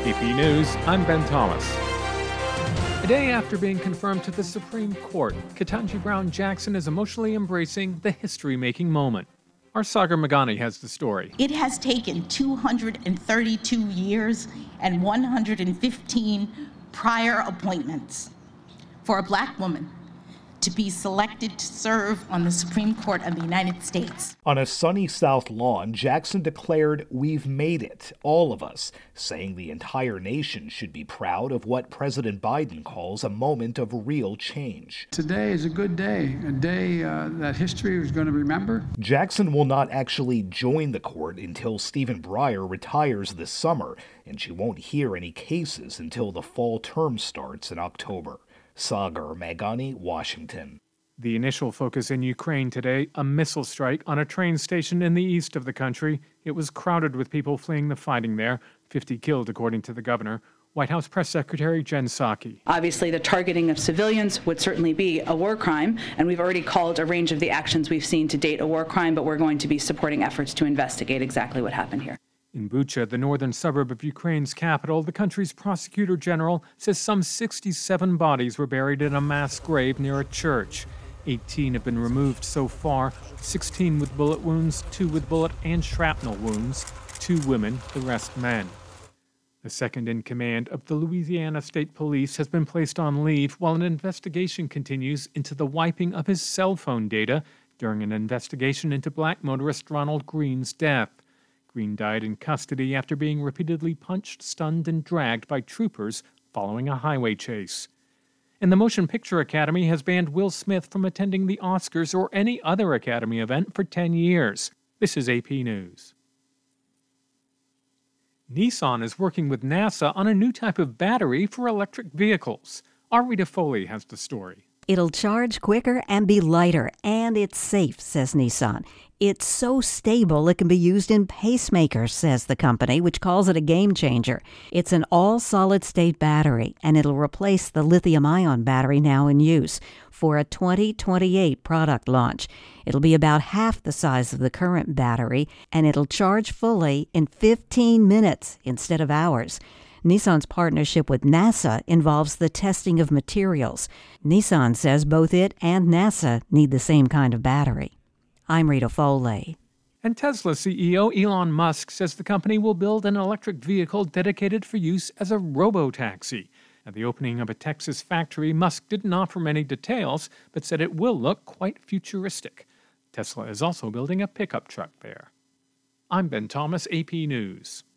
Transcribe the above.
AP News, I'm Ben Thomas. A day after being confirmed to the Supreme Court, Ketanji Brown Jackson is emotionally embracing the history-making moment. Our Sagar Magani has the story. It has taken 232 years and 115 prior appointments for a Black woman to be selected to serve on the Supreme Court of the United States. On a sunny South Lawn, Jackson declared, "We've made it, all of us," saying the entire nation should be proud of what President Biden calls a moment of real change. Today is a good day, a day that history is going to remember. Jackson will not actually join the court until Stephen Breyer retires this summer, and she won't hear any cases until the fall term starts in October. Sagar Magani, Washington. The initial focus in Ukraine today, a missile strike on a train station in the east of the country. It was crowded with people fleeing the fighting there, 50 killed according to the governor. White House Press Secretary Jen Psaki. Obviously, the targeting of civilians would certainly be a war crime, and we've already called a range of the actions we've seen to date a war crime, but we're going to be supporting efforts to investigate exactly what happened here. In Bucha, the northern suburb of Ukraine's capital, the country's prosecutor general says some 67 bodies were buried in a mass grave near a church. 18 have been removed so far, 16 with bullet wounds, 2 with bullet and shrapnel wounds, 2 women, the rest men. The second in command of the Louisiana State Police has been placed on leave while an investigation continues into the wiping of his cell phone data during an investigation into Black motorist Ronald Green's death. Green died in custody after being repeatedly punched, stunned, and dragged by troopers following a highway chase. And the Motion Picture Academy has banned Will Smith from attending the Oscars or any other Academy event for 10 years. This is AP News. Nissan is working with NASA on a new type of battery for electric vehicles. Our Rita Foley has the story. It'll charge quicker and be lighter, and it's safe, says Nissan. It's so stable it can be used in pacemakers, says the company, which calls it a game changer. It's an all-solid-state battery, and it'll replace the lithium-ion battery now in use for a 2028 product launch. It'll be about half the size of the current battery, and it'll charge fully in 15 minutes instead of hours. Nissan's partnership with NASA involves the testing of materials. Nissan says both it and NASA need the same kind of battery. I'm Rita Foley. And Tesla CEO Elon Musk says the company will build an electric vehicle dedicated for use as a robo-taxi. At the opening of a Texas factory, Musk didn't offer many details, but said it will look quite futuristic. Tesla is also building a pickup truck there. I'm Ben Thomas, AP News.